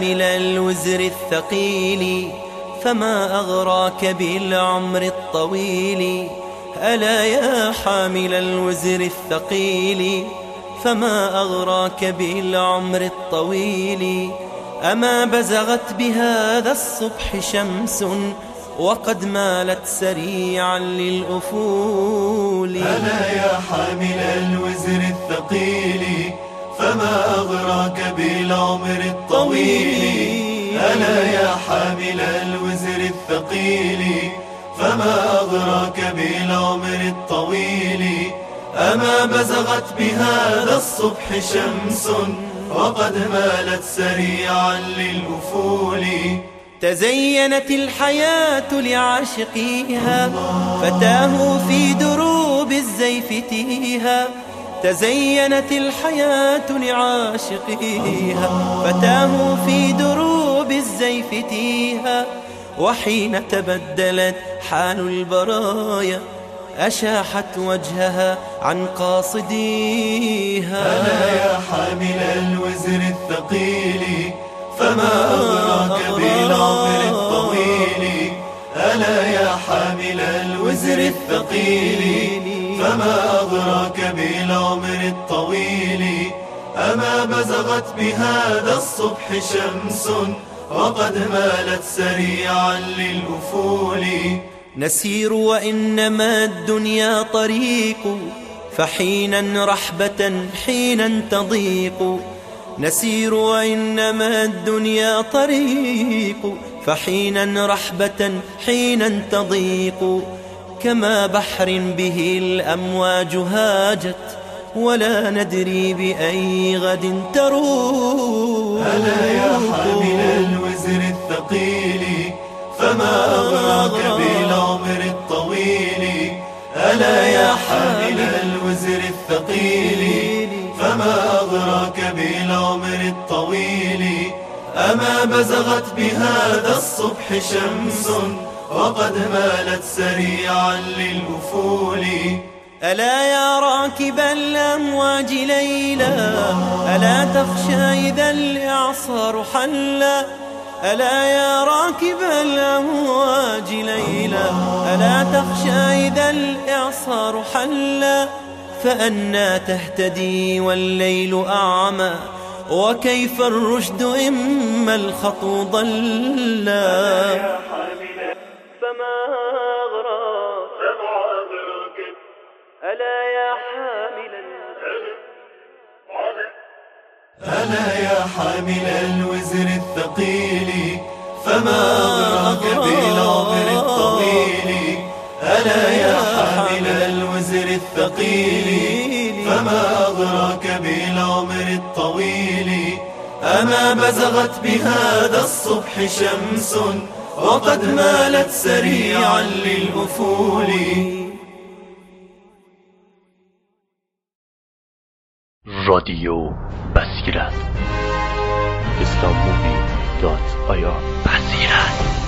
حامل الوزر الثقيل فما أغراك بالعمر الطويل. ألا يا حامل الوزر الثقيل فما أغراك بالعمر الطويل. أما بزغت بهذا الصبح شمس وقد مالت سريعا للأفول. ألا يا حامل الوزر الثقيل فما أغراك بالعمر الطويل. ألا يا حامل الوزر الثقيل فما أغراك بالعمر الطويل. أما بزغت بهذا الصبح شمس وقد مالت سريعا للأفول. تزينت الحياة لعاشقيها فتاه في دروب الزيف تيها. تزينت الحياة لعاشقيها فتاه في دروب الزيف تيها. وحين تبدلت حال البرايا أشاحت وجهها عن قاصديها. ألا يا حامل الوزر الثقيل فما أغراك بالعمر الطويل. ألا يا حامل الوزر الثقيل فما أغراك بالعمر الطويل. أما بزغت بهذا الصبح شمس وقد مالت سريعا للأفول. نسير وإنما الدنيا طريق فحينا رحبة حينا تضيق. نسير وإنما الدنيا طريق فحينا رحبة حينا تضيق. كما بحر به الأمواج هاجت ولا ندري بأي غد تروح. ألا يا حامل الوزر الثقيل فما أغراك بالعمر الطويل. ألا يا حامل الوزر الثقيل فما أغراك بالعمر الطويل. أما بزغت بهذا الصبح شمس وقد مالت سريعا للأفول. ألا يا راكب الأمواج ليلا ألا تخشى إذا الإعصار حلا. ألا يا راكب الأمواج ليلا ألا تخشى إذا الإعصار حلا. فأنى تهتدي والليل أعمى وكيف الرشد إما الخطو ضلا. فما أغراك ألا يا حامل ألا يا حامل الوزر الثقيل فما أغراك بالعمر الطويل. ألا يا حامل الوزر الثقيل فما أغراك بالعمر الطويل. أما بزغت بهذا الصبح شمس وقد مالت سريعا للأفول. رادیو بصیرت islammovie.ir بصیرت.